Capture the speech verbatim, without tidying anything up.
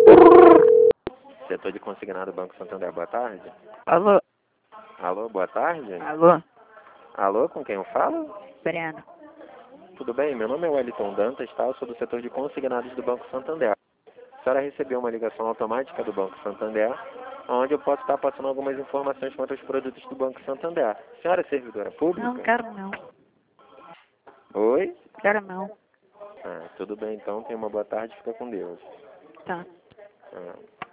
Setor de consignado Banco Santander, boa tarde. Alô? Alô, boa tarde. Alô? Alô, com quem eu falo? Breno. Tudo bem? Meu nome é Wellington Dantas, tá? Eu sou do setor de consignados do Banco Santander. A senhora recebeu uma ligação automática do Banco Santander, onde eu posso estar passando algumas informações quanto aos produtos do Banco Santander. A senhora é servidora pública? Não, quero não. Oi? Quero não. Ah, tudo bem então, tenha uma boa tarde, fica com Deus. Tá. Ah.